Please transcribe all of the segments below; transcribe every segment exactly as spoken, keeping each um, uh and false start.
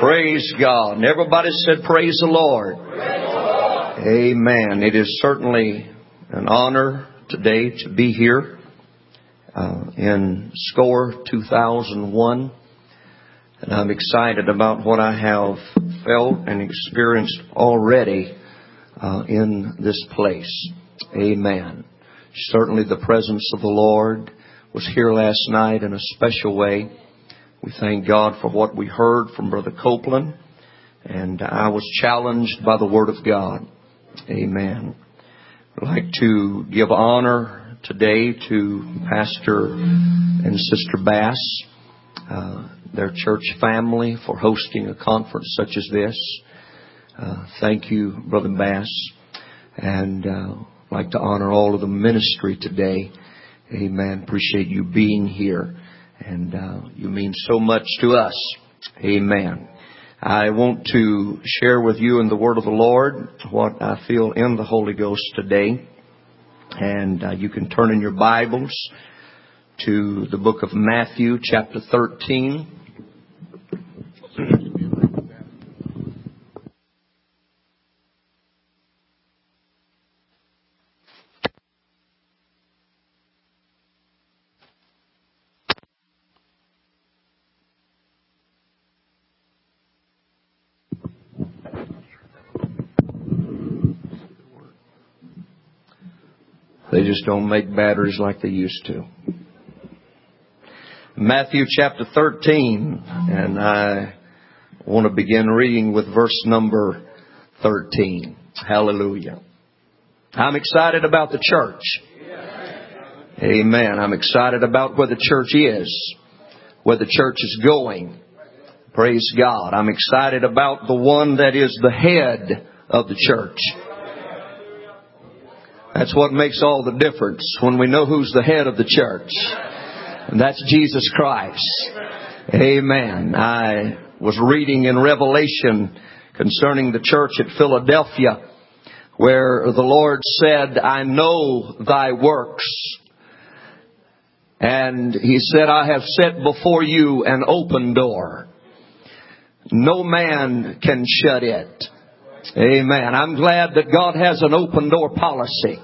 Praise God. And everybody said, praise the Lord. Praise the Lord. Amen. It is certainly an honor today to be here uh, in SCORE two thousand one. And I'm excited about what I have felt and experienced already uh, in this place. Amen. Certainly the presence of the Lord was here last night in a special way. We thank God for what we heard from Brother Copeland. And I was challenged by the Word of God. Amen. I'd like to give honor today to Pastor and Sister Bass, uh, their church family, for hosting a conference such as this. Uh, thank you, Brother Bass. And uh, I'd like to honor all of the ministry today. Amen. Appreciate you being here. And uh, you mean so much to us. Amen. I want to share with you in the Word of the Lord what I feel in the Holy Ghost today. And uh, you can turn in your Bibles to the book of Matthew, chapter thirteen. They just don't make batteries like they used to. Matthew chapter thirteen, and I want to begin reading with verse number thirteen. Hallelujah. I'm excited about the church. Amen. I'm excited about where the church is, where the church is going. Praise God. I'm excited about the one that is the head of the church. That's what makes all the difference when we know who's the head of the church. And that's Jesus Christ. Amen. I was reading in Revelation concerning the church at Philadelphia, where the Lord said, I know thy works. And He said, I have set before you an open door. No man can shut it. Amen. I'm glad that God has an open door policy.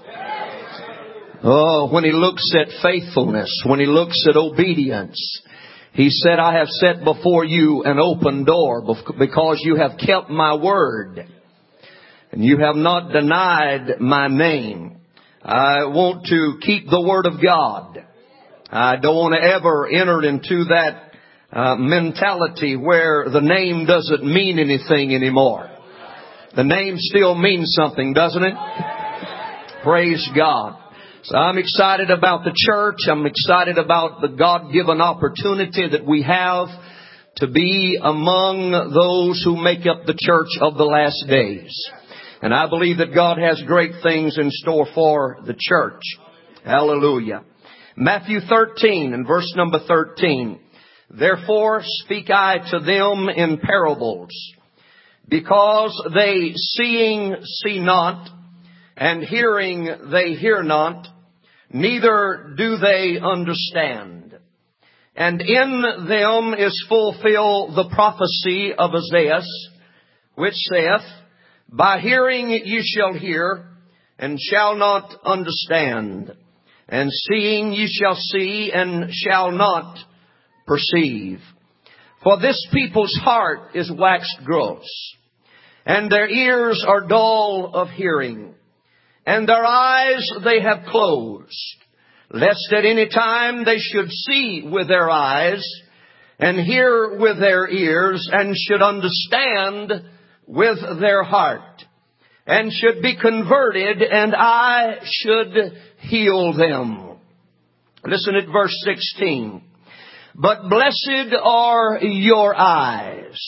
Oh, when He looks at faithfulness, when He looks at obedience, He said, I have set before you an open door because you have kept my word and you have not denied my name. I want to keep the word of God. I don't want to ever enter into that uh, mentality where the name doesn't mean anything anymore. The name still means something, doesn't it? Praise God. So I'm excited about the church. I'm excited about the God-given opportunity that we have to be among those who make up the church of the last days. And I believe that God has great things in store for the church. Hallelujah. Matthew thirteen and verse number thirteen. Therefore speak I to them in parables, because they seeing see not, and hearing they hear not, neither do they understand. And in them is fulfilled the prophecy of Isaiah, which saith, By hearing ye shall hear, and shall not understand, and seeing ye shall see, and shall not perceive. For this people's heart is waxed gross, and their ears are dull of hearing, and their eyes they have closed, lest at any time they should see with their eyes, and hear with their ears, and should understand with their heart, and should be converted, and I should heal them. Listen at verse sixteen. But blessed are your eyes.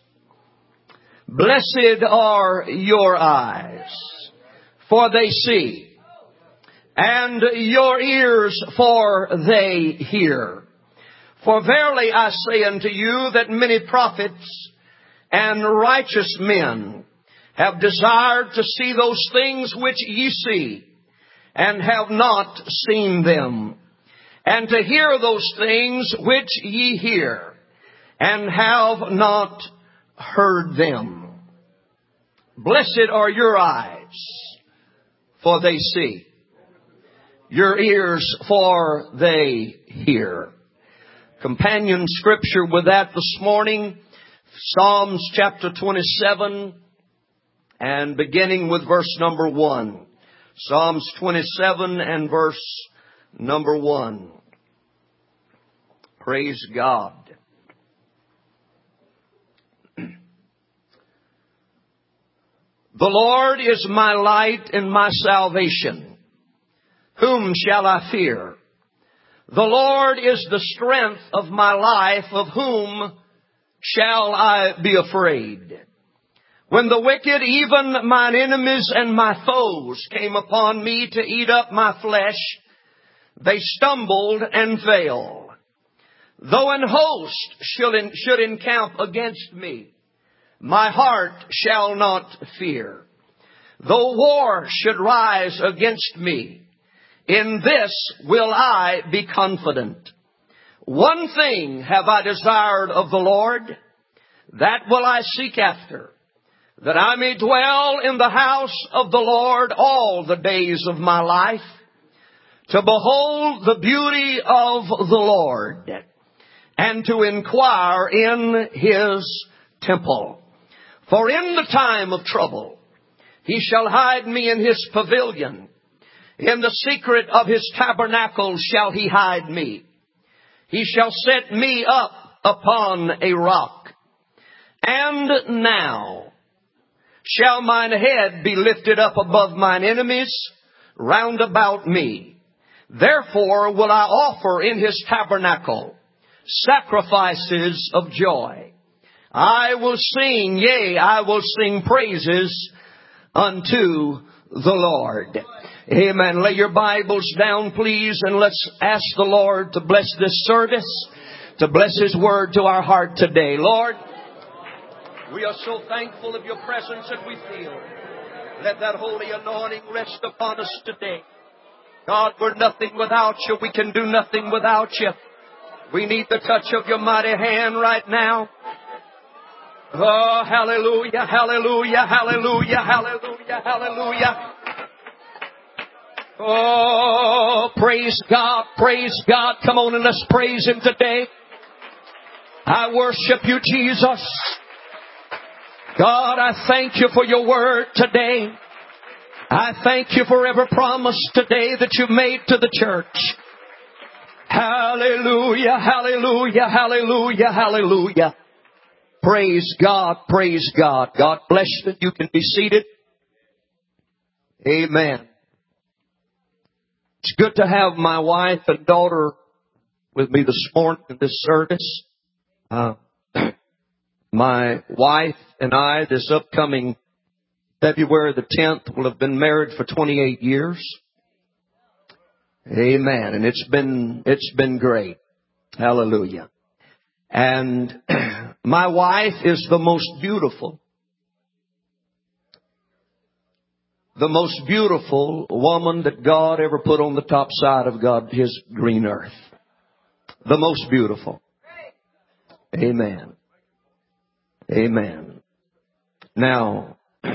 Blessed are your eyes, for they see, and your ears, for they hear. For verily I say unto you that many prophets and righteous men have desired to see those things which ye see, and have not seen them, and to hear those things which ye hear, and have not heard them. Blessed are your eyes, for they see. Your ears, for they hear. Companion scripture with that this morning, Psalms chapter twenty-seven, and beginning with verse number one. Psalms twenty-seven and verse number one. Praise God. The Lord is my light and my salvation. Whom shall I fear? The Lord is the strength of my life. Of whom shall I be afraid? When the wicked, even mine enemies and my foes, came upon me to eat up my flesh, they stumbled and fell. Though an host should, en- should encamp against me, my heart shall not fear. Though war should rise against me, in this will I be confident. One thing have I desired of the Lord, that will I seek after, that I may dwell in the house of the Lord all the days of my life, to behold the beauty of the Lord, and to inquire in His temple. For in the time of trouble, He shall hide me in His pavilion. In the secret of His tabernacle shall He hide me. He shall set me up upon a rock. And now shall mine head be lifted up above mine enemies round about me. Therefore will I offer in His tabernacle sacrifices of joy. I will sing, yea, I will sing praises unto the Lord. Amen. Lay your Bibles down, please, and let's ask the Lord to bless this service, to bless His word to our heart today. Lord, we are so thankful of your presence that we feel. Let that holy anointing rest upon us today. God, we're nothing without you. We can do nothing without you. We need the touch of your mighty hand right now. Oh, hallelujah, hallelujah, hallelujah, hallelujah, hallelujah. Oh, praise God, praise God. Come on and let's praise Him today. I worship you, Jesus. God, I thank you for your word today. I thank you for every promise today that you made to the church. Hallelujah, hallelujah, hallelujah, hallelujah. Praise God, praise God. God bless you. You can be seated. Amen. It's good to have my wife and daughter with me this morning in this service. Uh, my wife and I, this upcoming February the tenth, will have been married for twenty-eight years. Amen. And it's been, it's been great. Hallelujah. And my wife is the most beautiful, the most beautiful woman that God ever put on the top side of God, His green earth. The most beautiful. Amen. Amen. Now,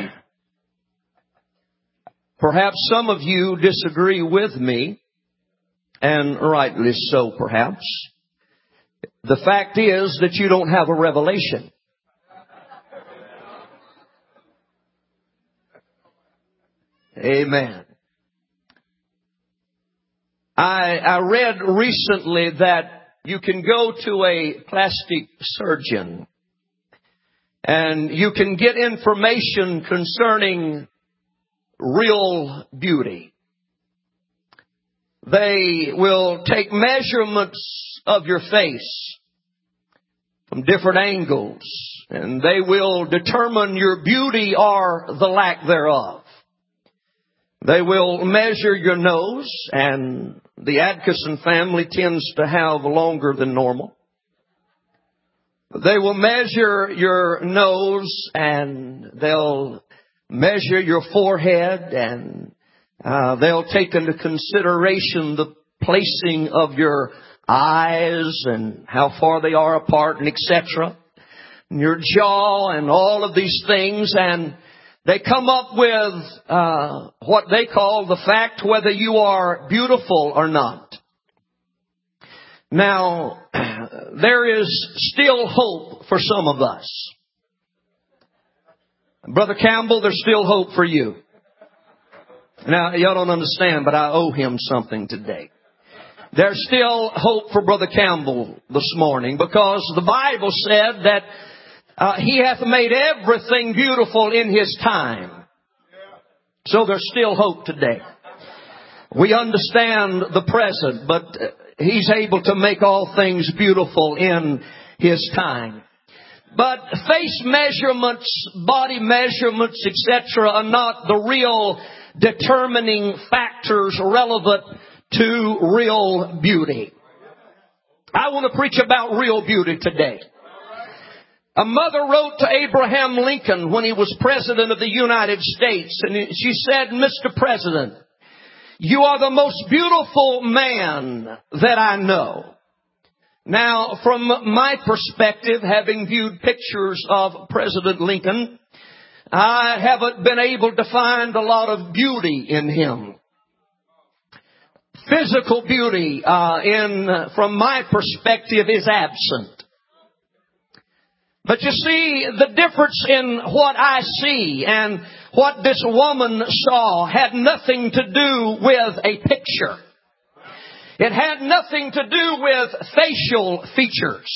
perhaps some of you disagree with me, and rightly so, perhaps. The fact is that you don't have a revelation. Amen. I, I read recently that you can go to a plastic surgeon and you can get information concerning real beauty. They will take measurements of your face from different angles, and they will determine your beauty or the lack thereof. They will measure your nose, and the Atkinson family tends to have longer than normal. They will measure your nose, and they'll measure your forehead, and uh, they'll take into consideration the placing of your eyes and how far they are apart, and et cetera. and your jaw and all of these things, and they come up with uh, what they call the fact whether you are beautiful or not. Now, there is still hope for some of us. Brother Campbell, there's still hope for you. Now, y'all don't understand, but I owe him something today. There's still hope for Brother Campbell this morning, because the Bible said that uh, He hath made everything beautiful in His time. So there's still hope today. We understand the present, but He's able to make all things beautiful in His time. But face measurements, body measurements, et cetera are not the real determining factors relevant to real beauty. I want to preach about real beauty today. A mother wrote to Abraham Lincoln when he was President of the United States, and she said, "Mister President, you are the most beautiful man that I know." Now, from my perspective, having viewed pictures of President Lincoln, I haven't been able to find a lot of beauty in him. Physical beauty, uh, in, uh, from my perspective, is absent. But you see, the difference in what I see and what this woman saw had nothing to do with a picture. It had nothing to do with facial features.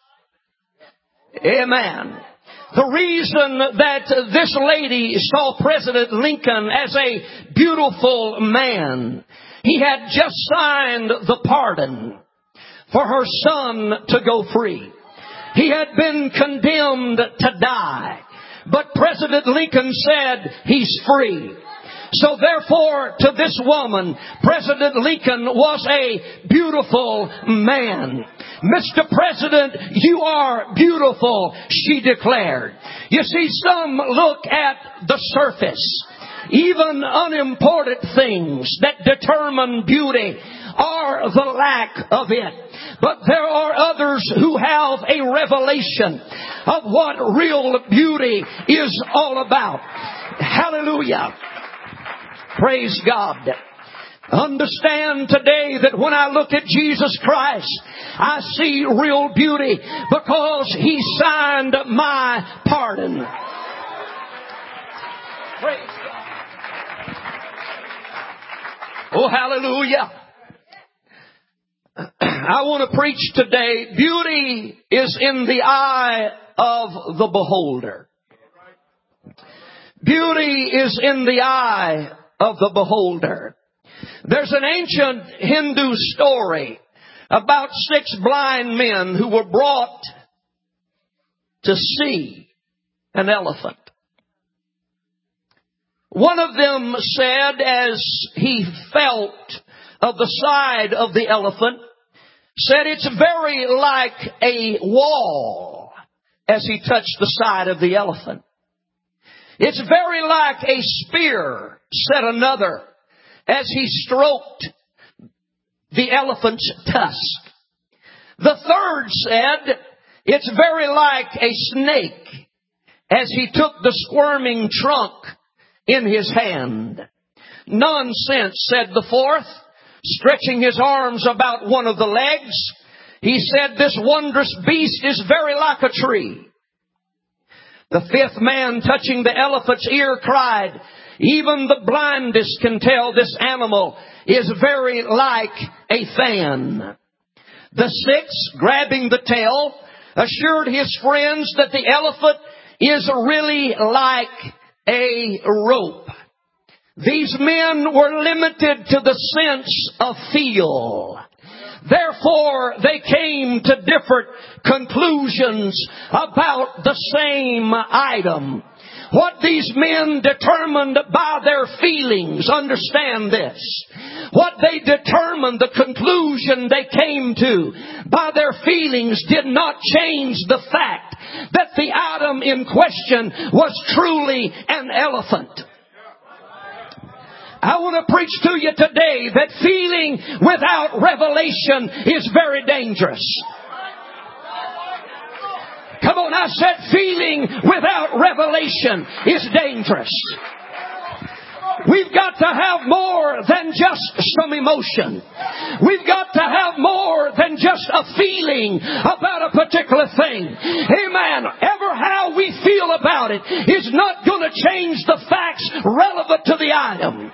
Amen. The reason that this lady saw President Lincoln as a beautiful man, he had just signed the pardon for her son to go free. He had been condemned to die, but President Lincoln said he's free. So therefore, to this woman, President Lincoln was a beautiful man. "Mister President, you are beautiful," she declared. You see, some look at the surface. Even unimportant things that determine beauty are the lack of it. But there are others who have a revelation of what real beauty is all about. Hallelujah. Praise God. Understand today that when I look at Jesus Christ, I see real beauty because He signed my pardon. Praise God. Oh, hallelujah. I want to preach today, beauty is in the eye of the beholder. Beauty is in the eye of the beholder. There's an ancient Hindu story about six blind men who were brought to see an elephant. One of them said, as he felt of the side of the elephant, said, "It's very like a wall," as he touched the side of the elephant. "It's very like a spear," said another, as he stroked the elephant's tusk. The third said, "It's very like a snake," as he took the squirming trunk in his hand. "Nonsense," said the fourth, stretching his arms about one of the legs. He said, "This wondrous beast is very like a tree." The fifth man, touching the elephant's ear, cried, "Even the blindest can tell this animal is very like a fan." The sixth, grabbing the tail, assured his friends that the elephant is really like a rope. These men were limited to the sense of feel. Therefore, they came to different conclusions about the same item. What these men determined by their feelings, understand this. What they determined, the conclusion they came to by their feelings did not change the fact that the item in question was truly an elephant. I want to preach to you today that feeling without revelation is very dangerous. Come Come on, I said feeling without revelation is dangerous. We've got to have more than just some emotion. We've got to have more than just a feeling about a particular thing. Amen. Ever how we feel about it is not going to change the facts relevant to the item.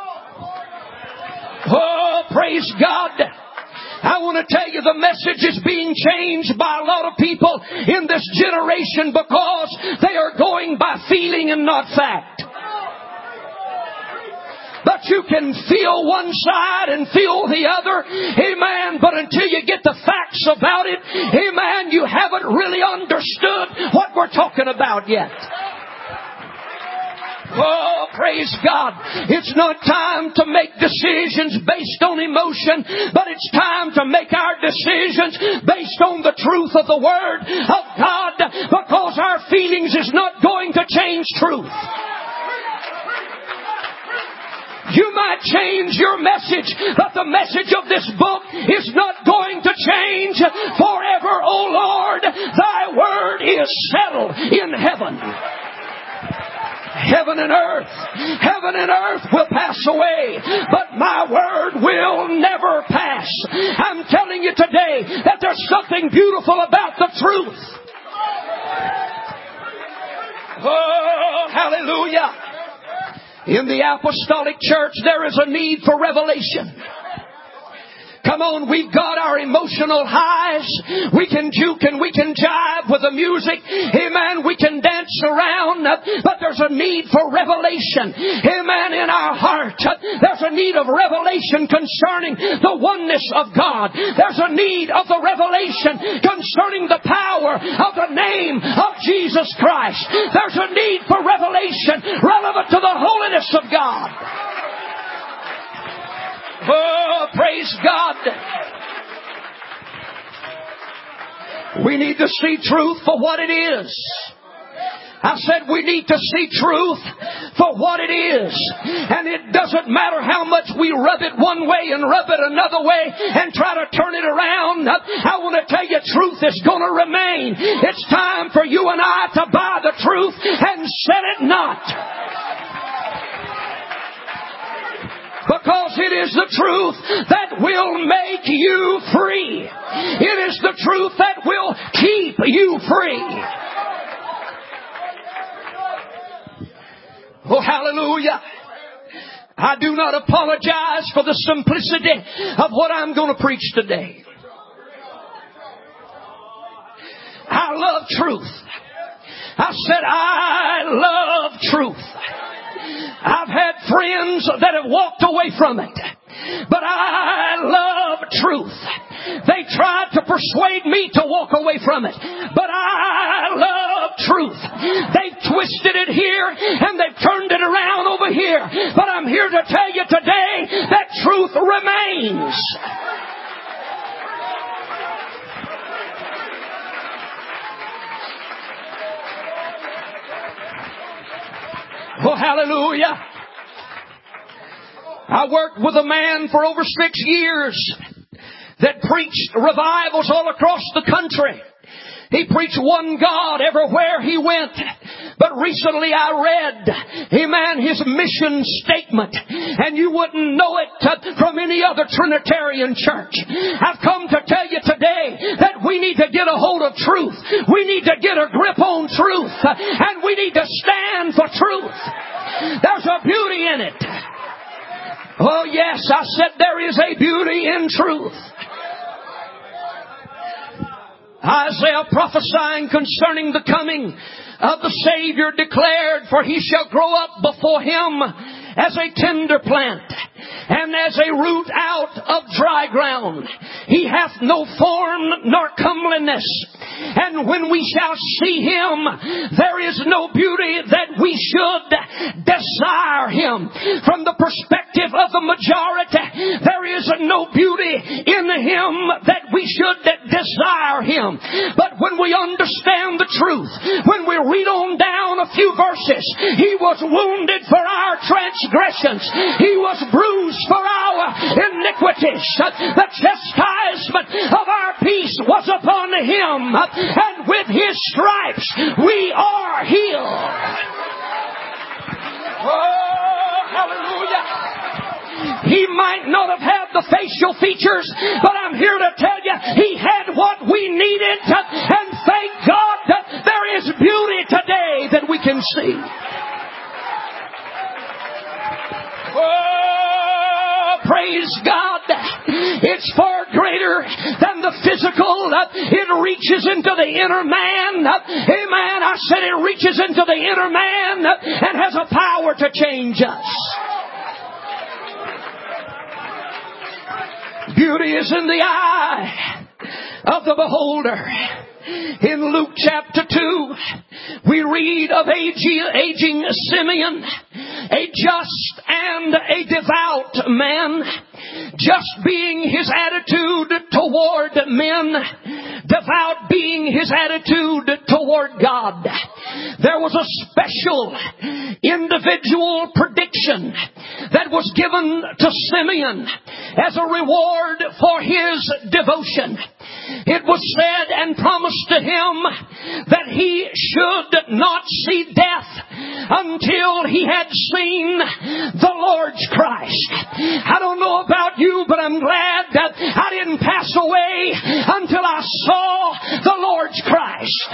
Oh, praise God. I want to tell you the message is being changed by a lot of people in this generation because they are going by feeling and not fact. But you can feel one side and feel the other. Amen. But until you get the facts about it, amen, you haven't really understood what we're talking about yet. Oh, praise God. It's not time to make decisions based on emotion, but it's time to make our decisions based on the truth of the Word of God, because our feelings is not going to change truth. You might change your message, but the message of this book is not going to change forever. O Lord, thy word is settled in heaven. Heaven and earth, heaven and earth will pass away, but my word will never pass. I'm telling you today that there's something beautiful about the truth. Oh, hallelujah. In the apostolic church, there is a need for revelation. Come on, we've got our emotional highs. We can juke and we can jive with the music. Amen. We can dance around. But there's a need for revelation. Amen. In our heart, there's a need of revelation concerning the oneness of God. There's a need of the revelation concerning the power of the name of Jesus Christ. There's a need for revelation relevant to the holiness of God. Oh, praise God. We need to see truth for what it is. I said we need to see truth for what it is. And it doesn't matter how much we rub it one way and rub it another way and try to turn it around. I want to tell you, truth is going to remain. It's time for you and I to buy the truth and sell it not. Because it is the truth that will make you free. It is the truth that will keep you free. Oh, hallelujah. I do not apologize for the simplicity of what I'm going to preach today. I love truth. I said I love truth. I've had friends that have walked away from it. But I love truth. They tried to persuade me to walk away from it. But I love truth. They've twisted it here and they've turned it around over here. But I'm here to tell you today that truth remains. Oh, hallelujah. I worked with a man for over six years that preached revivals all across the country. He preached one God everywhere he went. But recently I read, amen, his mission statement. And you wouldn't know it from any other Trinitarian church. I've come to tell you today that we need to get a hold of truth. We need to get a grip on truth. And we need to stand for truth. There's a beauty in it. Oh yes, I said there is a beauty in truth. Isaiah prophesying concerning the coming of the Savior declared, for he shall grow up before him as a tender plant, and as a root out of dry ground. He hath no form nor comeliness. And when we shall see him, there is no beauty that we should desire him. From the perspective of the majority, there is no beauty in him that we should desire him. But when we understand the truth, when we read on down a few verses, he was wounded for our transgressions, transgressions. He was bruised for our iniquities. The chastisement of our peace was upon Him, and with His stripes we are healed. Oh, hallelujah. He might not have had the facial features, but I'm here to tell you, He had what we needed. And thank God that there is beauty today that we can see. Oh, praise God. It's far greater than the physical. It reaches into the inner man. Amen. I said it reaches into the inner man and has a power to change us. Beauty is in the eye of the beholder. In Luke chapter two, we read of aging, aging Simeon, a just and a devout man. Just being his attitude toward men, devout being his attitude toward God. There was a special individual prediction that was given to Simeon as a reward for his devotion. It was said and promised to him that he should not see death until he had seen the Lord's Christ. I don't know about you, but I'm glad that I didn't pass away until I saw the Lord's Christ.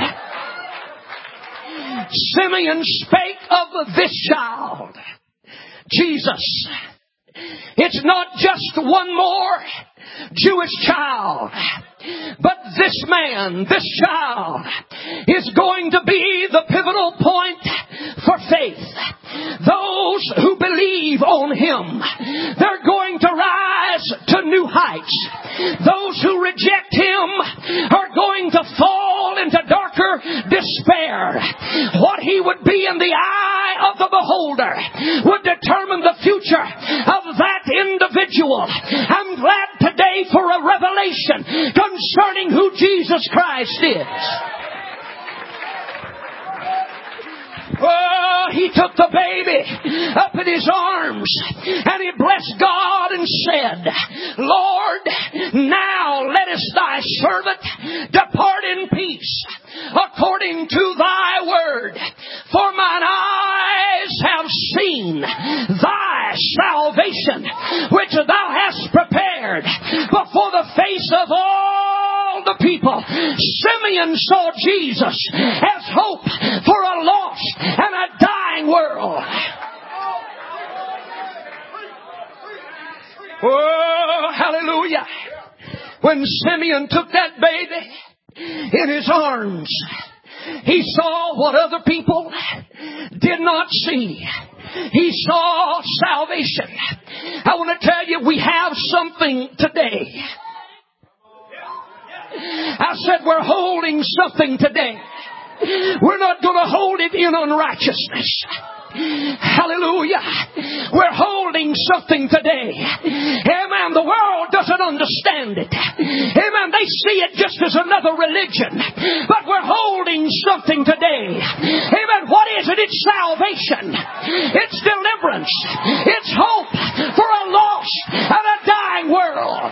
Simeon spake of this child, Jesus. It's not just one more Jewish child, but this man, this child, is going to be the pivotal point for faith. Those who believe on Him, they're going to rise to new heights. Those who reject Him are going to fall into darker despair. What He would be in the eye of the beholder would determine the future of that individual. I'm glad today for a revelation concerning who Jesus Christ is. Oh, He took the baby up in His arms and He blessed God and said, Lord, now lettest Thy servant depart in peace according to Thy word. For mine eyes have seen Thy salvation, which Thou hast prepared before the face of all the people. Simeon saw Jesus as hope for a lost and a dying world. Oh, hallelujah. When Simeon took that baby in his arms, he saw what other people did not see. He saw salvation. I want to tell you, we have something today. I said we're holding something today. We're not going to hold it in unrighteousness. Hallelujah. We're holding something today. Amen. The world doesn't understand it. Amen. They see it just as another religion. But we're holding something today. Amen. What is it? It's salvation. It's deliverance. It's hope for a lost and a dying world.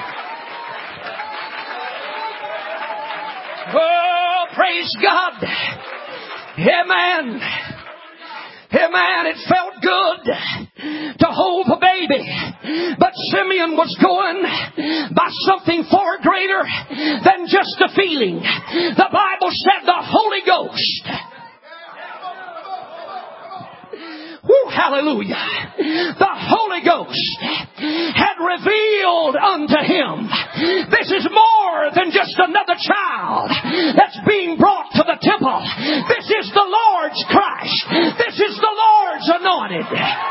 Oh, praise God. Amen. Amen. It felt good to hold the baby. But Simeon was going by something far greater than just a feeling. The Bible said the Holy Ghost. Woo, hallelujah. The Holy Ghost had revealed unto him, this is more than just another child that's being brought to the temple. This is the Lord's Christ. This is the Lord's anointed.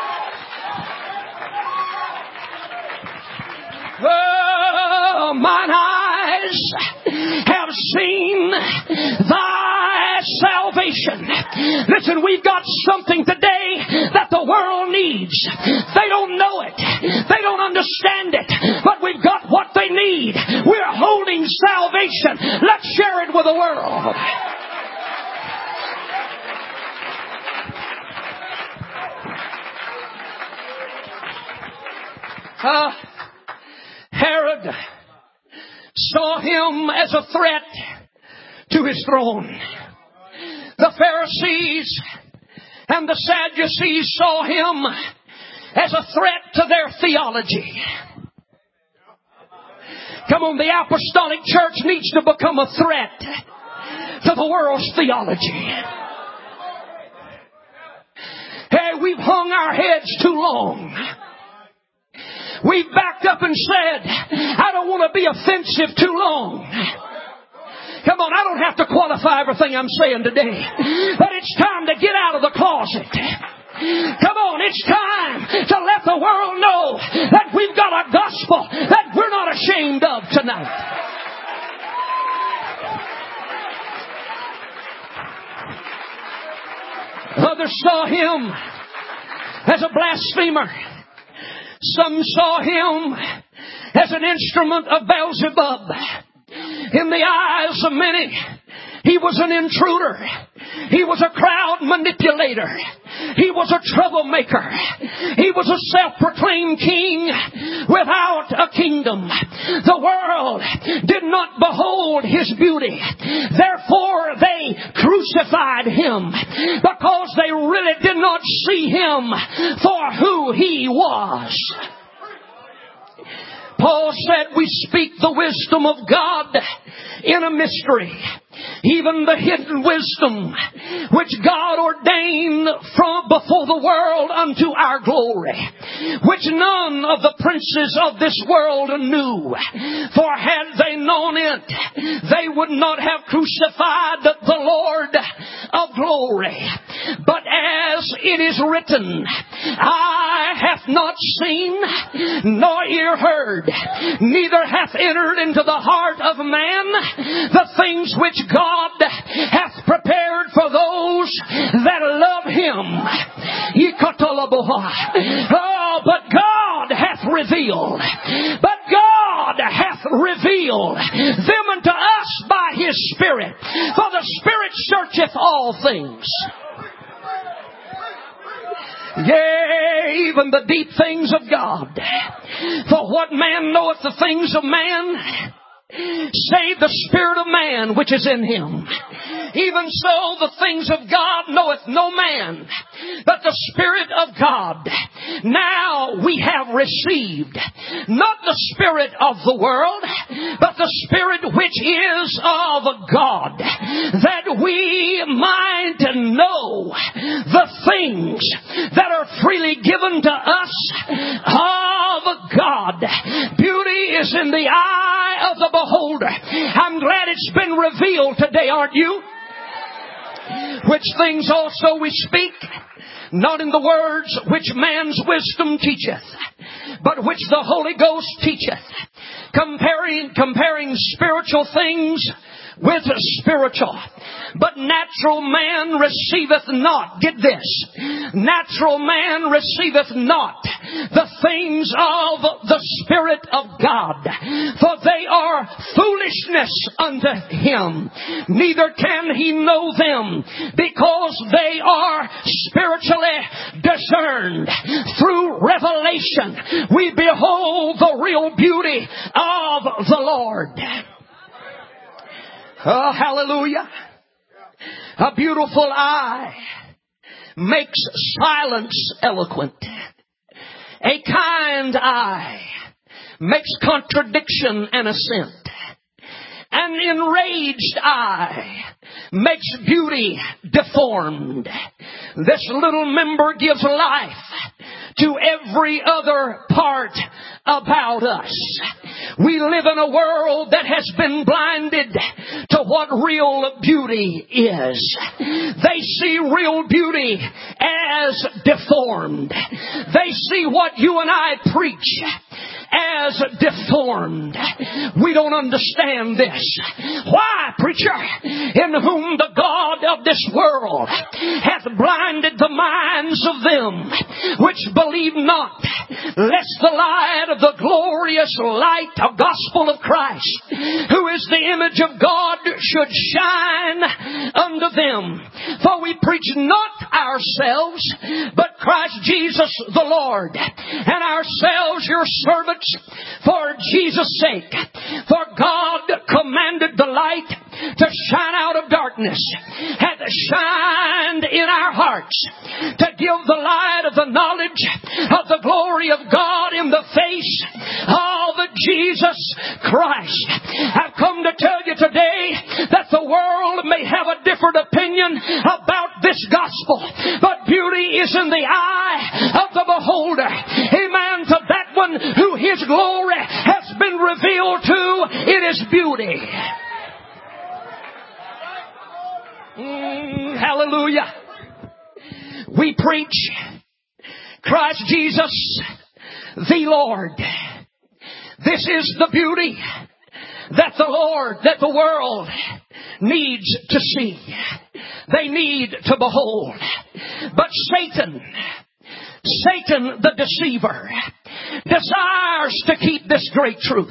Oh, mine eyes have seen Thy salvation. Listen, we've got something today that the world needs. They don't know it. They don't understand it. But we've got what they need. We're holding salvation. Let's share it with the world. Uh, Herod saw him as a threat to his throne. The Pharisees and the Sadducees saw him as a threat to their theology. Come on, the apostolic church needs to become a threat to the world's theology. Hey, we've hung our heads too long. We've backed up and said, I don't want to be offensive too long. Come on, I don't have to qualify everything I'm saying today. But it's time to get out of the closet. Come on, it's time to let the world know that we've got a gospel that we're not ashamed of tonight. Others saw him as a blasphemer. Some saw him as an instrument of Beelzebub. In the eyes of many, he was an intruder. He was a crowd manipulator. He was a troublemaker. He was a self-proclaimed king without a kingdom. The world did not behold his beauty. Therefore, they crucified him because they really did not see him for who he was. Paul said, we speak the wisdom of God in a mystery, even the hidden wisdom which God ordained from before the world unto our glory, which none of the princes of this world knew. For had they known it, they would not have crucified the Lord of glory. But as it is written, eye hath not seen, nor ear heard, neither hath entered into the heart of man the things which God hath prepared for those that love him. Oh, but God hath revealed, but God hath revealed them unto us by his Spirit. For the Spirit searcheth all things. Yea, even the deep things of God. For what man knoweth the things of man, save the spirit of man which is in him. Even so, the things of God knoweth no man, but the Spirit of God. Now we have received not the spirit of the world, but the Spirit which is of God, that we might know the things that are freely given to us of God. Beauty is in the eye of the beholder. I'm glad it's been revealed today, aren't you? Which things also we speak, not in the words which man's wisdom teacheth, but which the Holy Ghost teacheth, comparing, comparing spiritual things with spiritual. But natural man receiveth not, get this, natural man receiveth not the things of the Spirit of God, for they are foolishness unto him, neither can he know them, because they are spiritually discerned. Through revelation we behold the real beauty of the Lord. Oh, hallelujah. A beautiful eye makes silence eloquent. A kind eye makes contradiction an assent. An enraged eye makes beauty deformed. This little member gives life to every other part about us. We live in a world that has been blinded to what real beauty is. They see real beauty as deformed. They see what you and I preach as deformed. We don't understand this. Why, preacher? In whom the God of this world hath blinded the minds of them which believe not, lest the light of the glorious light of gospel of Christ, who is the image of God, should shine unto them. For we preach not ourselves, but Christ Jesus the Lord, and ourselves your servants for Jesus' sake. For God commanded the light to shine out of darkness, hath shined in our hearts, to give the light of the knowledge of the glory of God in the face of Jesus Christ. I've come to tell you today that the world may have a different opinion about this gospel, but beauty is in the eye of the beholder. Amen. To that one who His glory has been revealed to, it is beauty. Mm, hallelujah. We preach Christ Jesus the Lord. This is the beauty that the Lord, that the world needs to see. They need to behold. But Satan, Satan the deceiver, desires to keep this great truth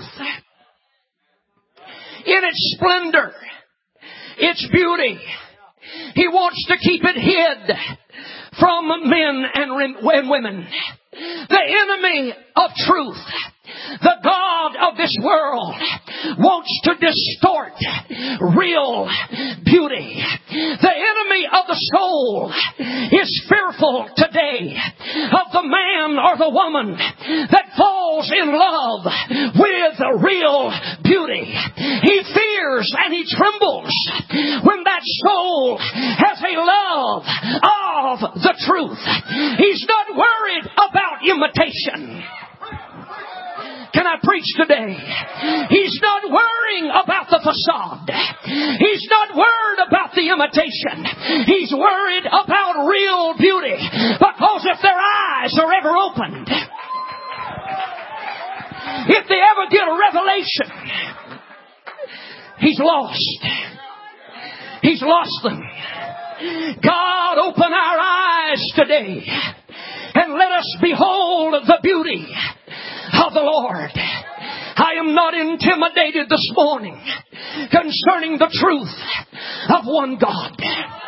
in its splendor, its beauty. He wants to keep it hid from men and women. The enemy of truth, the God of this world, wants to distort real beauty. The enemy of the soul is fearful today of the man or the woman that falls in love with real beauty. He fears and he trembles when that soul has a love of the truth. He's not worried about imitation. Can I preach today? He's not worrying about the facade. He's not worried about the imitation. He's worried about real beauty. Because if their eyes are ever opened, if they ever get a revelation, he's lost. He's lost them. God, open our eyes today and let us behold the beauty of the Lord. I am not intimidated this morning concerning the truth of one God.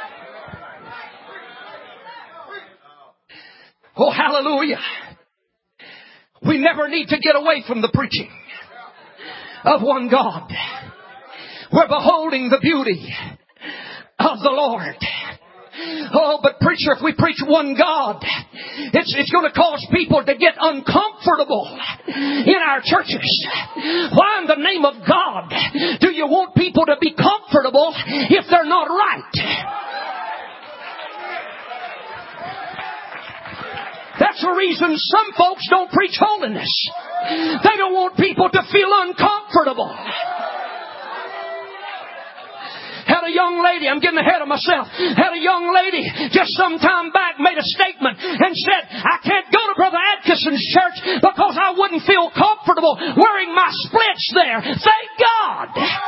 Oh, hallelujah. We never need to get away from the preaching of one God. We're beholding the beauty of the Lord. Oh, but preacher, if we preach one God, it's, it's going to cause people to get uncomfortable in our churches. Why in the name of God do you want people to be comfortable if they're not right? That's the reason some folks don't preach holiness. They don't want people to feel uncomfortable. Had a young lady, I'm getting ahead of myself, had a young lady just some time back made a statement and said, I can't go to Brother Atkinson's church because I wouldn't feel comfortable wearing my splits there. Thank God.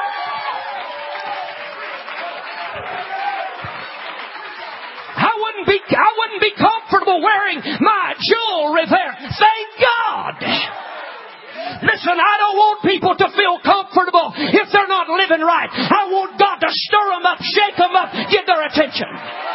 I wouldn't be, I wouldn't be comfortable wearing my jewelry there. Thank God. Listen, I don't want people to feel comfortable if they're not living right. I want God to stir them up, shake them up, get their attention.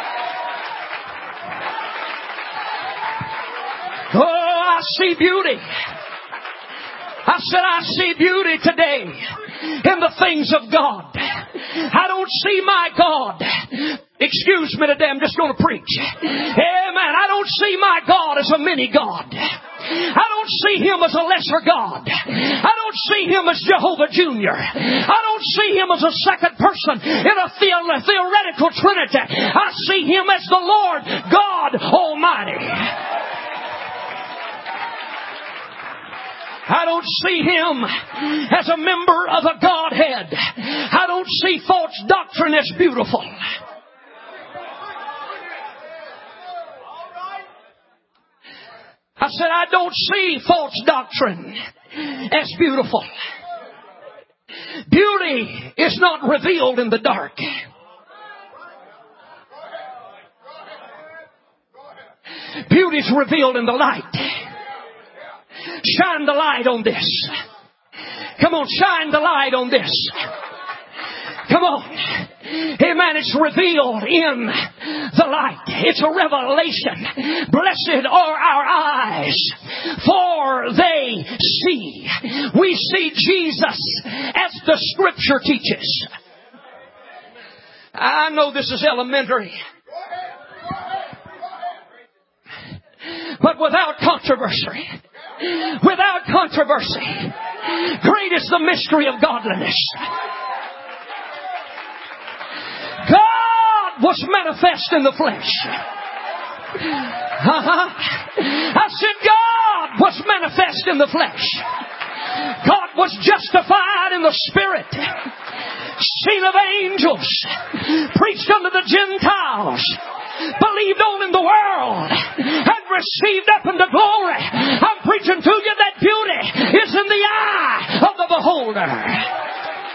Oh, I see beauty. I said I see beauty today in the things of God. I don't see my God. Excuse me today, I'm just going to preach. Amen. I don't see my God as a mini God. I don't see Him as a lesser God. I don't see Him as Jehovah Junior I don't see Him as a second person in a the- theoretical Trinity. I see Him as the Lord God Almighty. I don't see Him as a member of a Godhead. I don't see false doctrine as beautiful. I said, I don't see false doctrine as beautiful. Beauty is not revealed in the dark. Beauty is revealed in the light. Shine the light on this. Come on, shine the light on this. Come on. Amen. It's revealed in the light. It's a revelation. Blessed are our eyes, for they see. We see Jesus as the Scripture teaches. I know this is elementary, but without controversy, without controversy, great is the mystery of godliness. God was manifest in the flesh. Uh-huh. I said God was manifest in the flesh. God was justified in the Spirit. Seen of angels. Preached unto the Gentiles. Believed on in the world. And received up into glory. I'm preaching to you that beauty is in the eye of the beholder.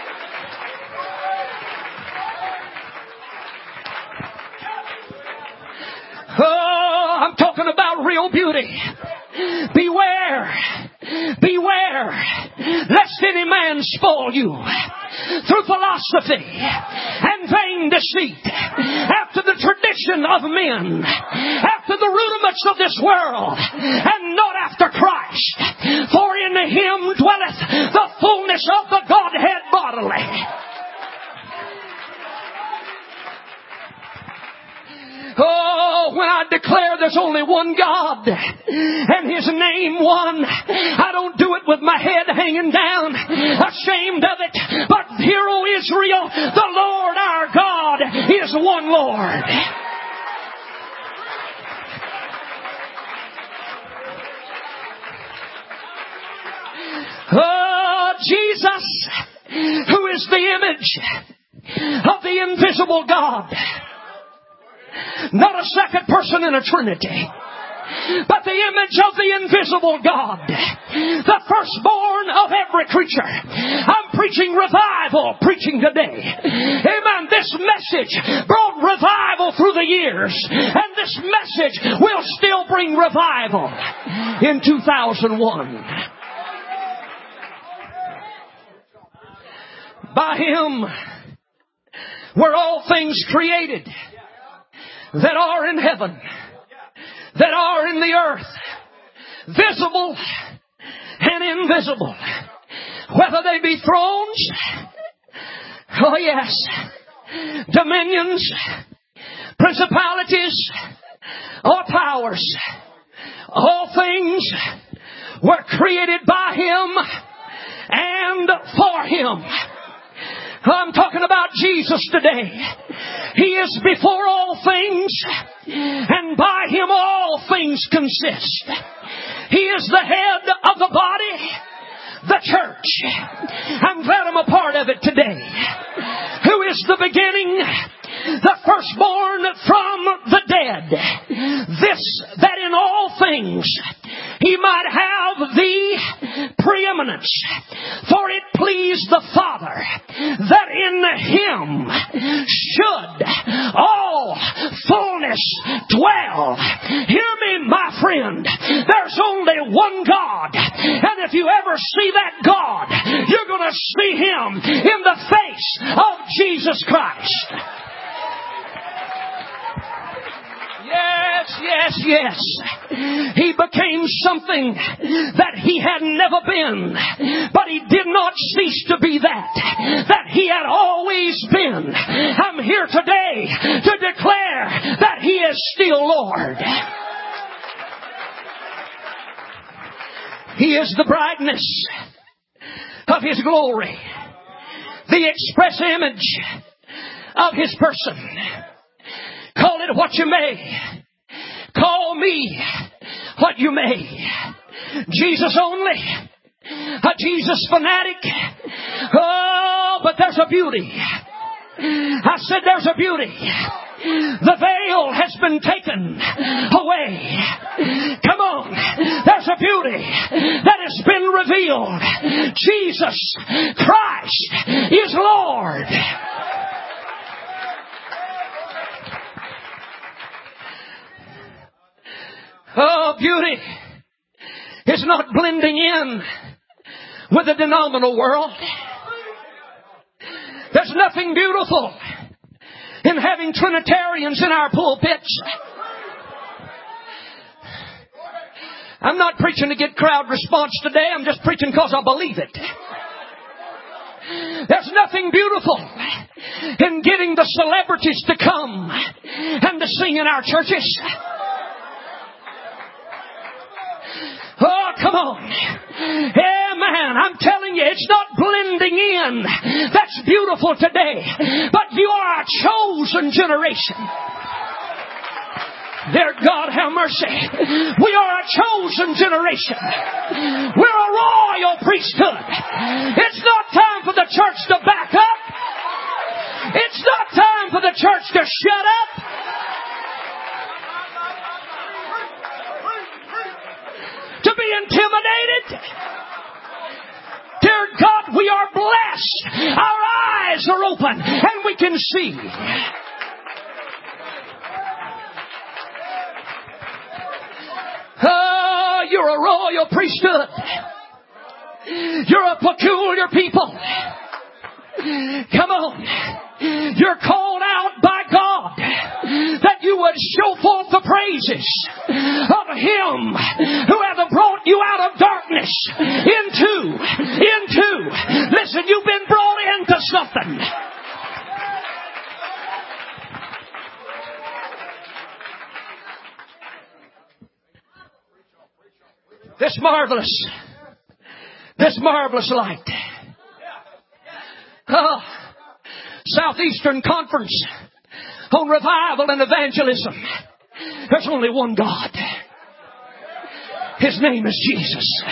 Oh, I'm talking about real beauty. Beware. Beware. Lest any man spoil you through philosophy and vain deceit, after the tradition of men, after the rudiments of this world, and not after Christ. For in Him dwelleth the fullness of the Godhead bodily. Oh, when I declare there's only one God and His name one, I don't do it with my head hanging down, ashamed of it. But hear, O Israel, the Lord our God is one Lord. Oh, Jesus, who is the image of the invisible God. Not a second person in a Trinity, but the image of the invisible God, the firstborn of every creature. I'm preaching revival, preaching today. Amen. This message brought revival through the years, and this message will still bring revival in two thousand one. By Him were all things created that are in heaven, that are in the earth, visible and invisible, whether they be thrones, oh yes, dominions, principalities, or powers. All things were created by Him and for Him. I'm talking about Jesus today. He is before all things, and by Him all things consist. He is the head of the body, the church. I'm glad I'm a part of it today. Who is the beginning, the firstborn from the dead. This, that in all things He might have the preeminence. For it pleased the Father that in Him should all fullness dwell. Hear me, my friend. There's only one God. And if you ever see that God, you're going to see Him in the face of Jesus Christ. Yes, yes, yes. He became something that He had never been. But He did not cease to be that. That He had always been. I'm here today to declare that He is still Lord. He is the brightness of His glory. The express image of His person. Call it what you may. Call me what you may. Jesus only. A Jesus fanatic. Oh, but there's a beauty. I said there's a beauty. The veil has been taken away. Come on. There's a beauty that has been revealed. Jesus Christ is Lord. Oh, beauty is It's not blending in with the denominational world. There's nothing beautiful in having Trinitarians in our pulpits. I'm not preaching to get crowd response today. I'm just preaching because I believe it. There's nothing beautiful in getting the celebrities to come and to sing in our churches. Oh, come on. Amen. I'm telling you, it's not blending in. That's beautiful today. But you are a chosen generation. Dear God, have mercy. We are a chosen generation. We're a royal priesthood. It's not time for the church to back up. It's not time for the church to shut up. To be intimidated. Dear God, we are blessed. Our eyes are open and we can see. Oh, you're a royal priesthood. You're a peculiar people. Come on. You're called out by God that you would show forth the praises of Him who hath brought you out of darkness into, into. Listen, you've been brought into something. This marvelous, this marvelous light. Oh, Southeastern Conference on Revival and Evangelism. There's only one God. His name is Jesus.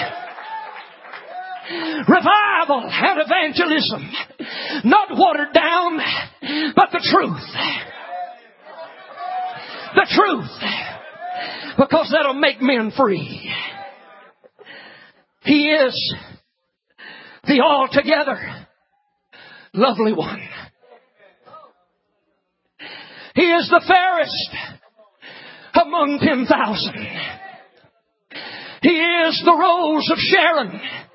Revival and evangelism. Not watered down, but the truth. The truth. Because that'll make men free. He is the altogether lovely one. He is the fairest among ten thousand. He is the rose of Sharon.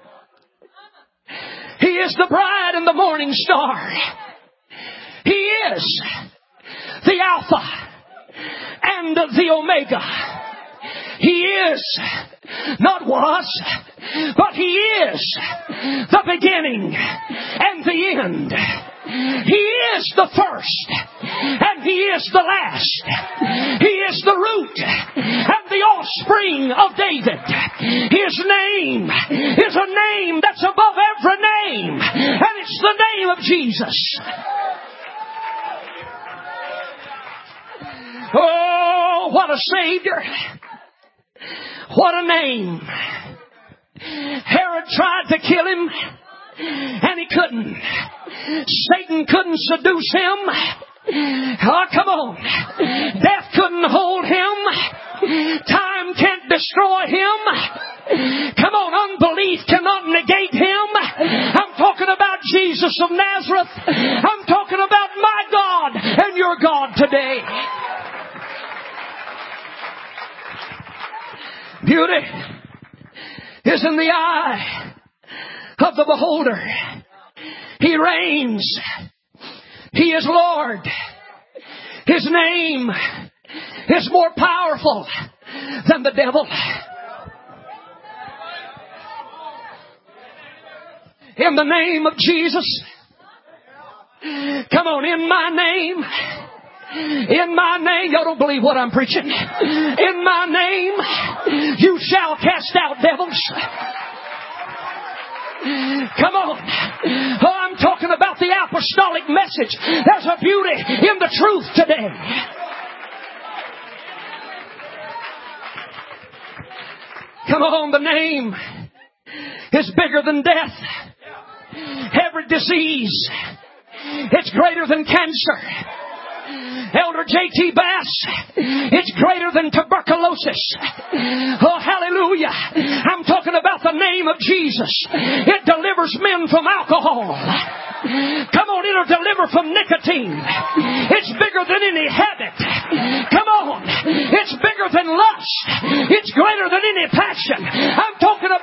He is the bride and the morning star. He is the Alpha and the Omega. He is, not was, but He is the beginning and the end. He is the first and He is the last. He is the root and the offspring of David. His name is a name that's above every name, and it's the name of Jesus. Oh, what a Savior. What a name. Herod tried to kill Him, and he couldn't. Satan couldn't seduce Him. Oh, come on. Death couldn't hold Him. Time can't destroy Him. Come on, unbelief cannot negate Him. I'm talking about Jesus of Nazareth. I'm talking about my God and your God today. Beauty is in the eye of the beholder. He reigns. He is Lord. His name is more powerful than the devil. In the name of Jesus. Come on, in my name. In my name, y'all don't believe what I'm preaching. In my name, you shall cast out devils. Come on. Oh, I'm talking about the apostolic message. There's a beauty in the truth today. Come on, the name is bigger than death. Every disease, it's greater than cancer. Elder J T Bass, it's greater than tuberculosis. Oh, hallelujah. I'm talking about the name of Jesus. It delivers men from alcohol. Come on, it'll deliver from nicotine. It's bigger than any habit. Come on. It's bigger than lust. It's greater than any passion. I'm talking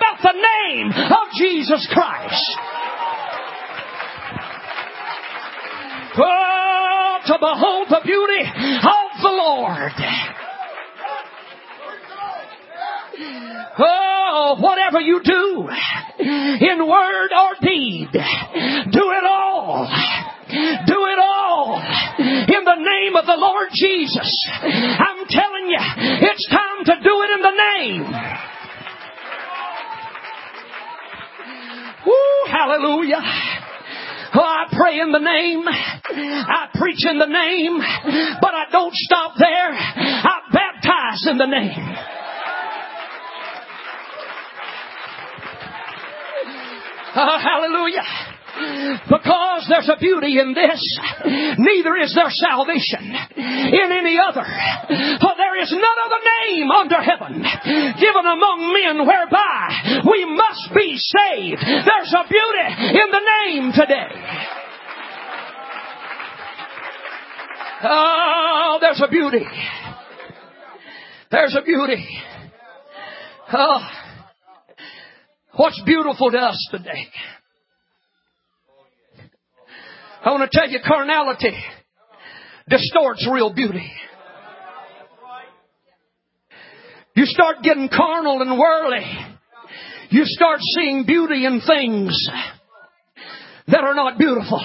Oh, whatever you do, in word or deed, do it all. Do it all in the name of the Lord Jesus. I'm telling you, it's time to do it in the name. Woo, hallelujah. Oh, I pray in the name. I preach in the name. But I don't stop there. I baptize in the name. Oh, hallelujah. Because there's a beauty in this, neither is there salvation in any other. For there is none other name under heaven given among men whereby we must be saved. There's a beauty in the name today. Oh, there's a beauty. There's a beauty. Oh, what's beautiful to us today? I want to tell you, carnality distorts real beauty. You start getting carnal and worldly. You start seeing beauty in things that are not beautiful.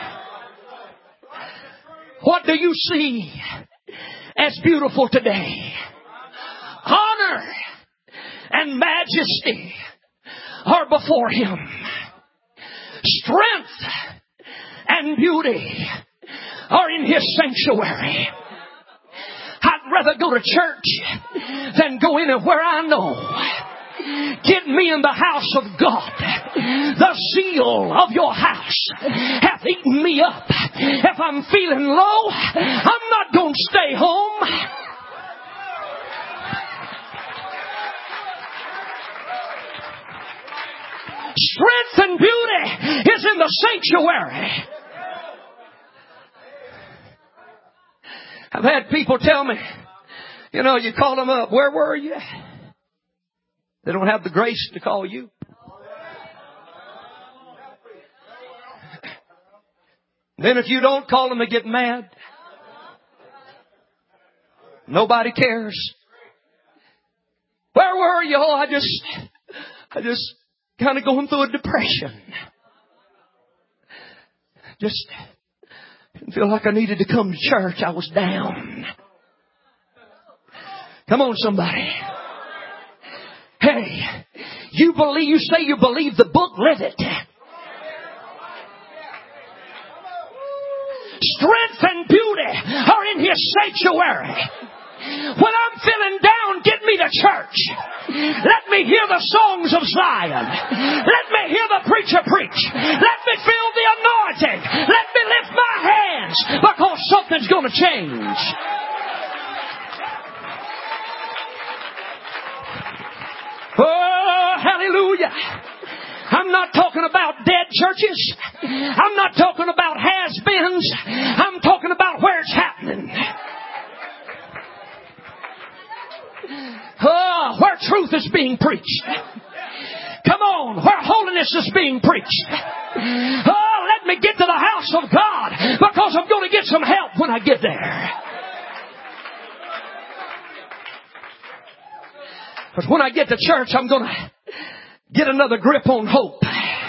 What do you see as beautiful today? Honor and majesty are before Him. Strength and beauty are in His sanctuary. I'd rather go to church than go anywhere I know. Get me in the house of God. The zeal of your house hath eaten me up. If I'm feeling low, I'm not going to stay home. Strength and beauty is in the sanctuary. I've had people tell me, you know, you call them up, where were you? They don't have the grace to call you. Then if you don't call them, they get mad. Nobody cares. Where were you? Oh, I just, I just kind of going through a depression. Just didn't feel like I needed to come to church. I was down. Come on, somebody. Hey, you believe, you say you believe the book, live it. Strength and beauty are in His sanctuary. When I'm feeling down, get me to church. Let me hear the songs of Zion. Let me hear the preacher preach. Let me feel the anointing. Let me lift my hands, because something's going to change. Oh, hallelujah. I'm not talking about dead churches. I'm not talking about has-beens. I'm talking about where it's happening. Oh, where truth is being preached. Come on, where holiness is being preached. Oh, let me get to the house of God, because I'm going to get some help when I get there. But when I get to church, I'm going to get another grip on hope.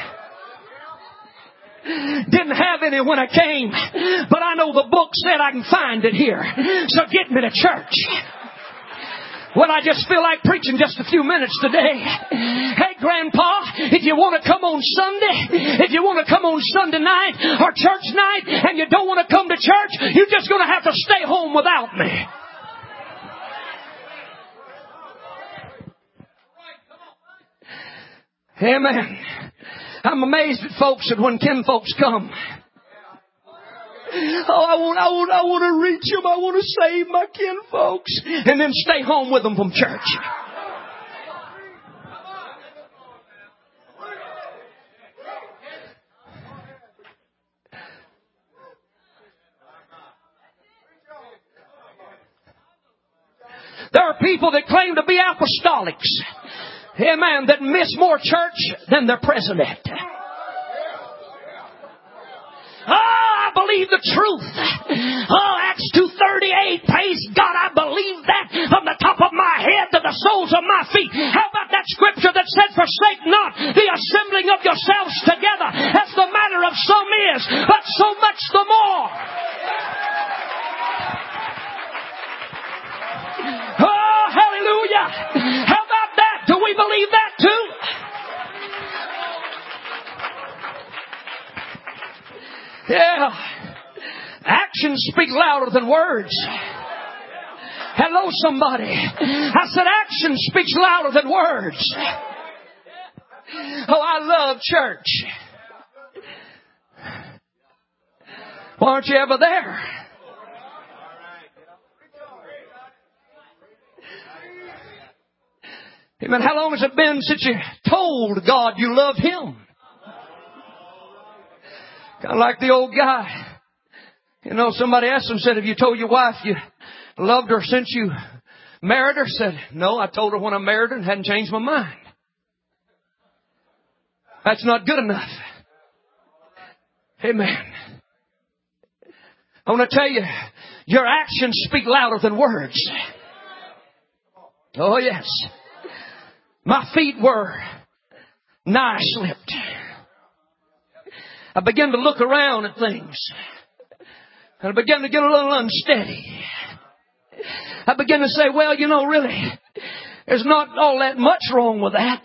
Didn't have any when I came, but I know the book said I can find it here. So get me to church. Well, I just feel like preaching just a few minutes today. Hey, Grandpa, if you want to come on Sunday, if you want to come on Sunday night or church night, and you don't want to come to church, you're just going to have to stay home without me. Amen. I'm amazed at folks that when kin folks come, oh, I want, I want, I want to reach them. I want to save my kin folks, and then stay home with them from church. There are people that claim to be apostolics. Amen. That miss more church than their president. Oh, I believe the truth. Oh, Acts two thirty-eight. Praise God, I believe that from the top of my head to the soles of my feet. How about that scripture that said, forsake not the assembling of yourselves together, as the manner of some is, but so much the more. Oh, hallelujah. How about that? Do we believe that too? Yeah. Actions speak louder than words. Hello, somebody. I said action speaks louder than words. Oh, I love church. Why aren't you ever there? Amen. How long has it been since you told God you loved Him? Kind of like the old guy. You know, somebody asked him, said, have you told your wife you loved her since you married her? Said, no, I told her when I married her and hadn't changed my mind. That's not good enough. Amen. I want to tell you, your actions speak louder than words. Oh, yes. My feet were nigh slipped. I began to look around at things. And I began to get a little unsteady. I began to say, well, you know, really, there's not all that much wrong with that.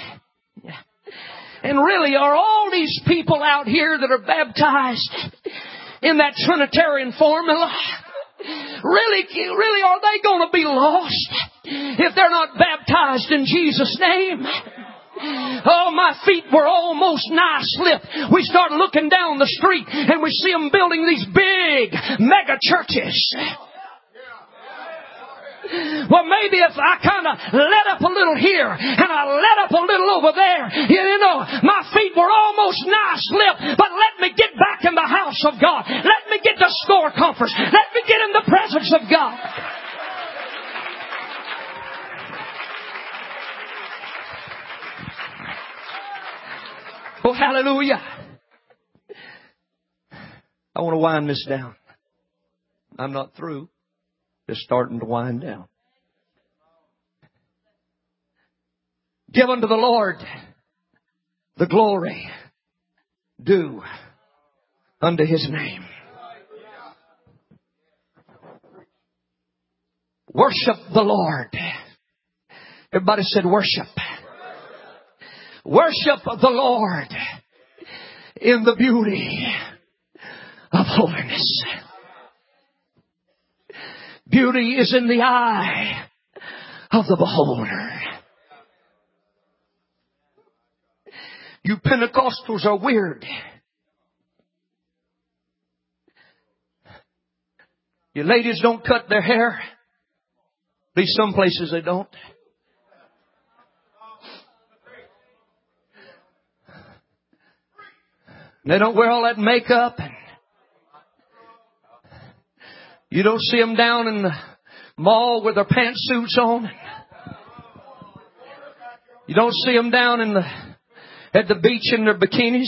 And really, are all these people out here that are baptized in that Trinitarian formula, really, really, are they going to be lost if they're not baptized in Jesus' name? Oh, my feet were almost nigh slipped. We start looking down the street and we see them building these big mega churches. Well, maybe if I kind of let up a little here and I let up a little over there, you know, my feet were almost nigh slipped, but let me get back in the house of God. Let me get to SCORE conference. Let me get in the presence of God. Oh, hallelujah. I want to wind this down. I'm not through. Just starting to wind down. Give unto the Lord the glory due unto His name. Worship the Lord. Everybody said worship. Worship the Lord in the beauty of holiness. Beauty is in the eye of the beholder. You Pentecostals are weird. You ladies don't cut their hair. At least some places they don't. They don't wear all that makeup. And you don't see them down in the mall with their pantsuits on. You don't see them down in the at the beach in their bikinis.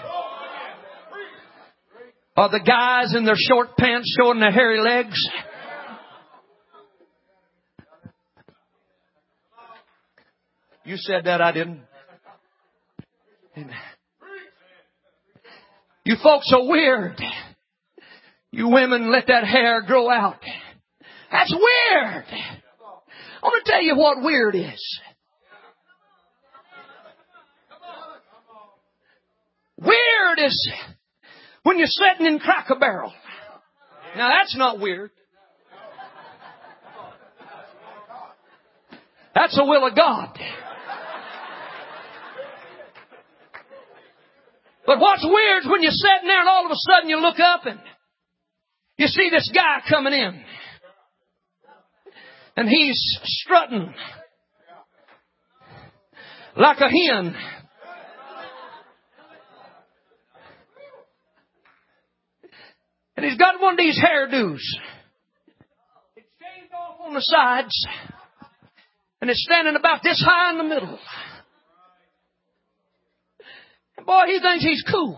Or the guys in their short pants showing their hairy legs. You said that, I didn't. Amen. You folks are weird. You women let that hair grow out. That's weird. I want to tell you what weird is. Weird is when you're sitting in Cracker Barrel. Now that's not weird. That's the will of God. But what's weird is when you're sitting there and all of a sudden you look up and you see this guy coming in. And he's strutting like a hen. And he's got one of these hairdos. It's shaved off on the sides. And it's standing about this high in the middle. And boy, he thinks he's cool.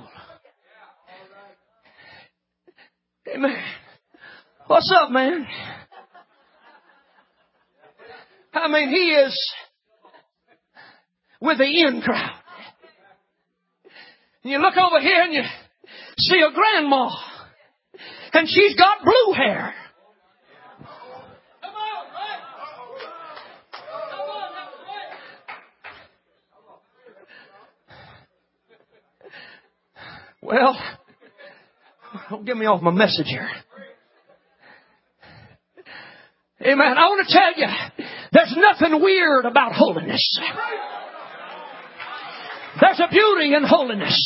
Amen. What's up, man? I mean, he is with the in crowd. And you look over here and you see a grandma, and she's got blue hair. Well, don't get me off my message here. Amen. I want to tell you, there's nothing weird about holiness. There's a beauty in holiness.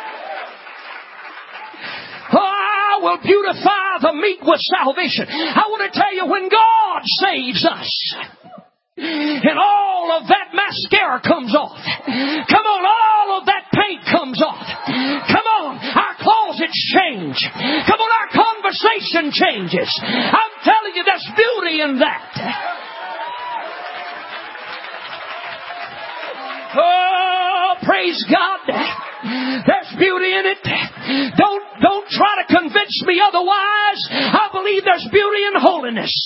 Oh, I will beautify the meek with salvation. I want to tell you, when God saves us, and all of that mascara comes off. Come on, all of that paint comes off. Come on, our closets change. Come on, our conversation changes. I'm telling you, there's beauty in that. Oh, praise God. There's beauty in it. Don't, don't try to convince me otherwise. I believe there's beauty in holiness.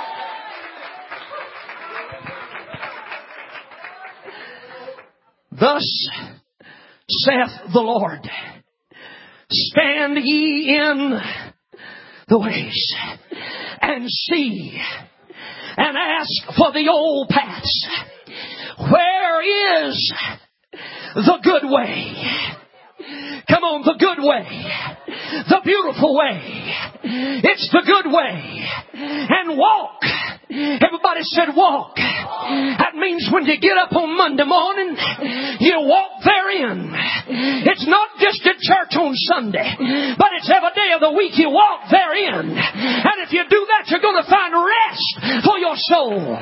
Thus saith the Lord, stand ye in the ways and see and ask for the old paths. Where is the good way? Come on, the good way. The beautiful way. It's the good way. And walk. Everybody said walk. That means when you get up on Monday morning, you walk therein. It's not just at church on Sunday, but it's every day of the week you walk therein. And if you do that, you're going to find rest for your soul.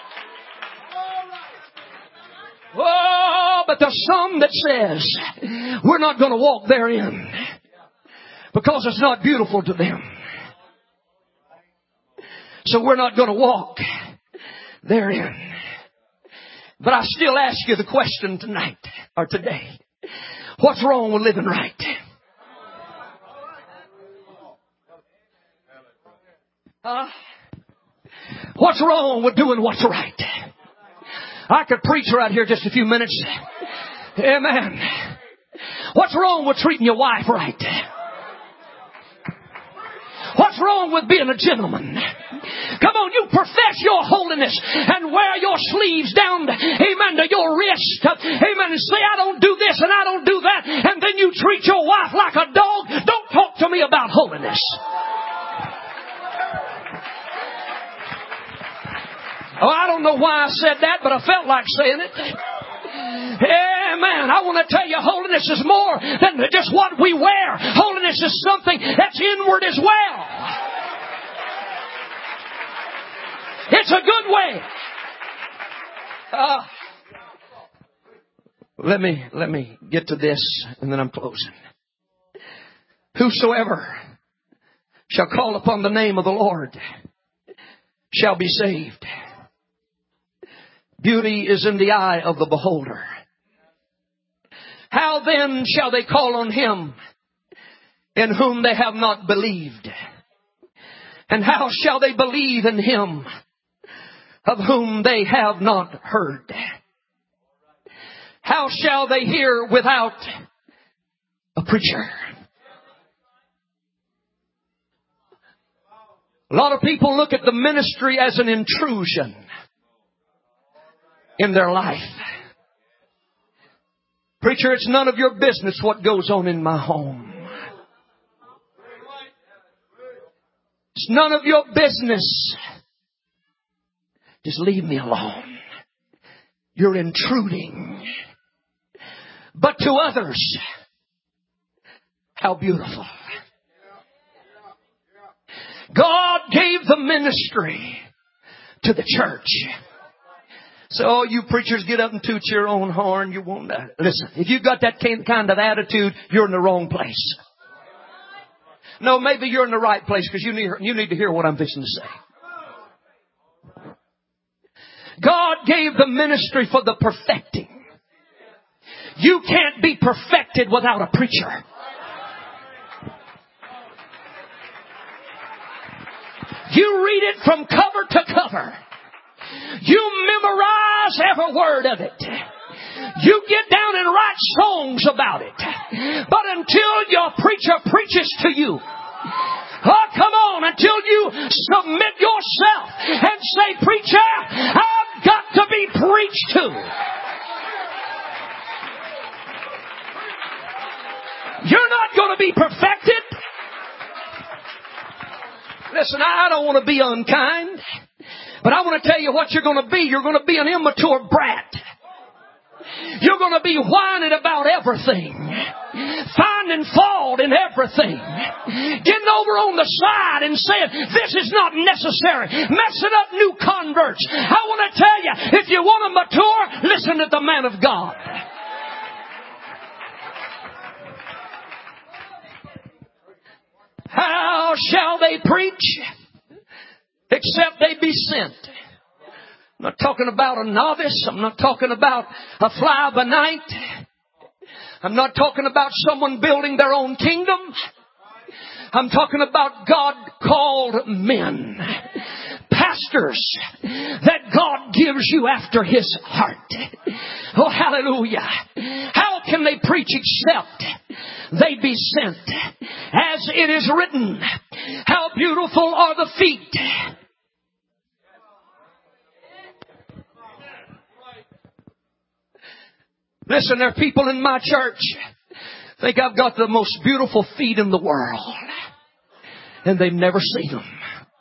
Oh, but there's some that says we're not going to walk therein because it's not beautiful to them. So we're not going to walk therein. But I still ask you the question tonight or today. What's wrong with living right? Uh, what's wrong with doing what's right? I could preach right here just a few minutes. Amen. What's wrong with treating your wife right? What's wrong with being a gentleman? Come on, you profess your holiness and wear your sleeves down, amen, to your wrist. Amen, and say, I don't do this and I don't do that. And then you treat your wife like a dog. Don't talk to me about holiness. Oh, I don't know why I said that, but I felt like saying it. Amen. I want to tell you, holiness is more than just what we wear. Holiness is something that's inward as well. It's a good way. Uh, let me, let me get to this and then I'm closing. Whosoever shall call upon the name of the Lord shall be saved. Beauty is in the eye of the beholder. How then shall they call on him in whom they have not believed? And how shall they believe in him of whom they have not heard? How shall they hear without a preacher? A lot of people look at the ministry as an intrusion in their life. Preacher, it's none of your business what goes on in my home. It's none of your business. Just leave me alone. You're intruding. But to others, how beautiful. God gave the ministry to the church. So all you preachers get up and toot your own horn. You won't. Uh, listen, if you've got that kind of attitude, you're in the wrong place. No, maybe you're in the right place because you need, you need to hear what I'm fixing to say. God gave the ministry for the perfecting. You can't be perfected without a preacher. You read it from cover to cover. You memorize every word of it. You get down and write songs about it. But until your preacher preaches to you, oh, come on, until you submit yourself and say, preacher, I've got to be preached to. You're not going to be perfected. Listen, I don't want to be unkind, but I want to tell you what you're going to be. You're going to be an immature brat. You're going to be whining about everything, finding fault in everything, getting over on the side and saying, this is not necessary, messing up new converts. I want to tell you, if you want to mature, listen to the man of God. How shall they preach except they be sent? I'm not talking about a novice. I'm not talking about a fly-by-night. I'm not talking about someone building their own kingdom. I'm talking about God-called men. Pastors that God gives you after His heart. Oh, hallelujah. How can they preach except they be sent? As it is written, how beautiful are the feet Listen, there are people in my church think I've got the most beautiful feet in the world, and they've never seen them.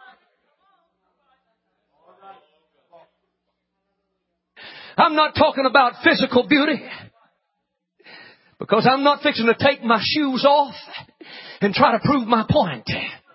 I'm not talking about physical beauty, because I'm not fixing to take my shoes off and try to prove my point.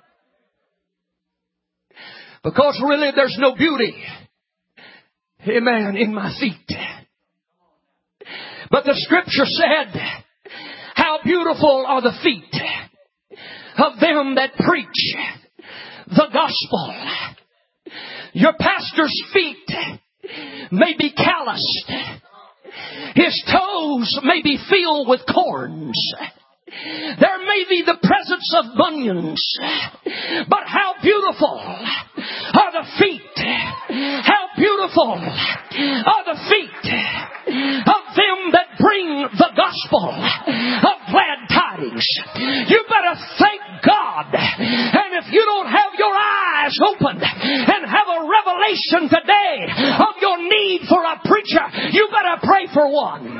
Because really there's no beauty, amen, in my feet. But the scripture said, how beautiful are the feet of them that preach the gospel. Your pastor's feet may be calloused. His toes may be filled with corns. There may be the presence of bunions. But how beautiful are the feet. How beautiful are the feet of them that bring the gospel of glad tidings. You better thank God. And if you don't have your eyes opened and have a revelation today of your need for a preacher, you better pray for one.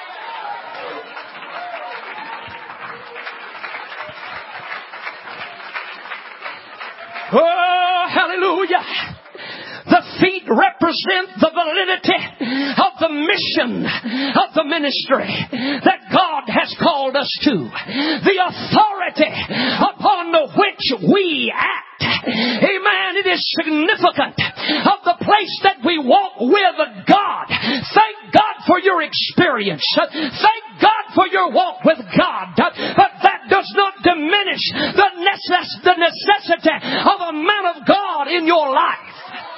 Oh, hallelujah. The feet represent the validity of the mission of the ministry that God has called us to. The authority upon which we act. Amen. It is significant of the place that we walk with God. Thank God for your experience. Thank God for your walk with God. But that does not diminish the necess- the necessity of a man of God in your life.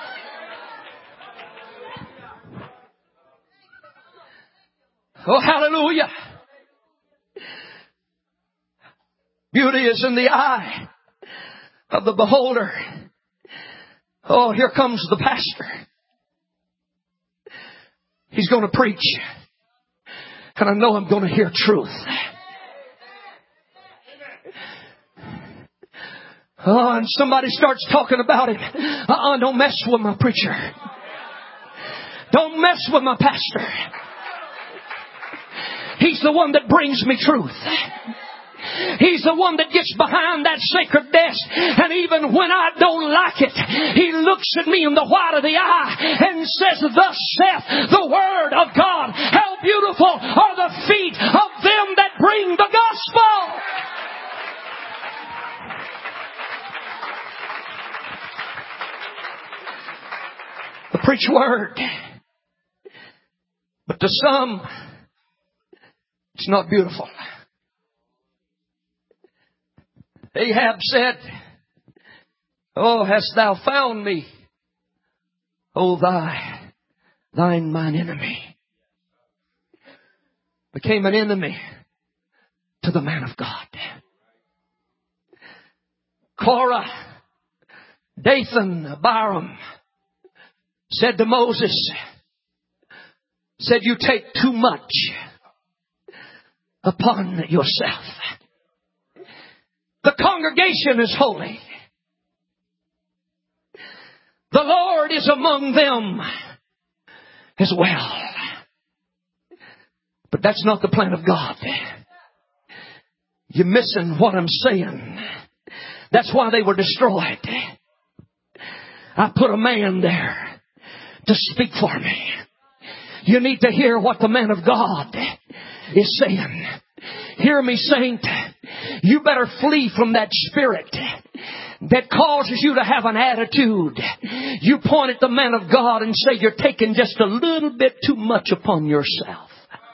Oh, hallelujah. Beauty is in the eye of the beholder. Oh, here comes the pastor. He's going to preach. And I know I'm going to hear truth. Oh, and somebody starts talking about it. Uh-uh, don't mess with my preacher. Don't mess with my pastor. He's the one that brings me truth. He's the one that gets behind that sacred desk. And even when I don't like it, he looks at me in the white of the eye and says, thus saith the word of God. How beautiful are the feet of them that bring the gospel. The preach word. But to some, it's not beautiful. Ahab said, oh, hast thou found me, O thy, thine mine enemy. Became an enemy to the man of God. Korah, Dathan, Abiram said to Moses, said, you take too much upon yourself. The congregation is holy. The Lord is among them as well. But that's not the plan of God. You're missing what I'm saying. That's why they were destroyed. I put a man there to speak for me. You need to hear what the man of God is saying. Hear me, saint. You better flee from that spirit that causes you to have an attitude. You point at the man of God and say you're taking just a little bit too much upon yourself.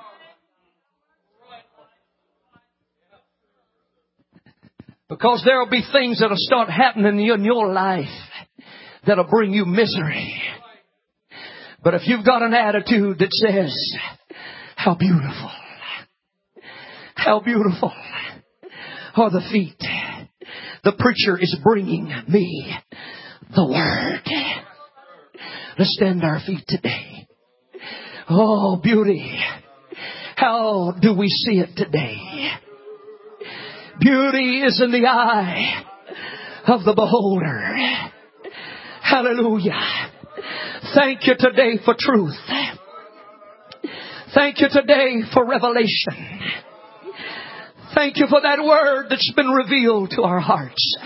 Because there will be things that will start happening in your life that will bring you misery. But if you've got an attitude that says, how beautiful, how beautiful are the feet. The preacher is bringing me the word. Let's stand our feet today. Oh, beauty. How do we see it today? Beauty is in the eye of the beholder. Hallelujah. Thank you today for truth. Thank you today for revelation. Thank you for that word that's been revealed to our hearts.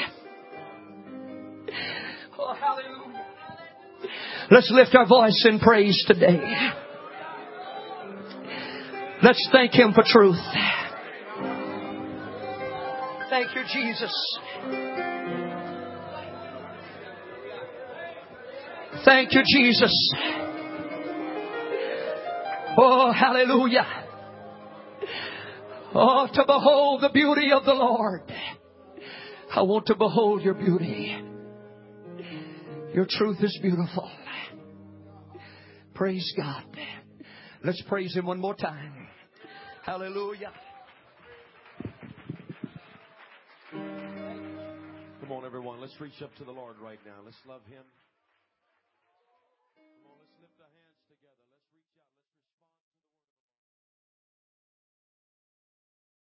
Oh, hallelujah. Let's lift our voice in praise today. Let's thank Him for truth. Thank you, Jesus. Thank you, Jesus. Oh, hallelujah. Oh, to behold the beauty of the Lord. I want to behold your beauty. Your truth is beautiful. Praise God. Let's praise Him one more time. Hallelujah. Come on, everyone. Let's reach up to the Lord right now. Let's love Him.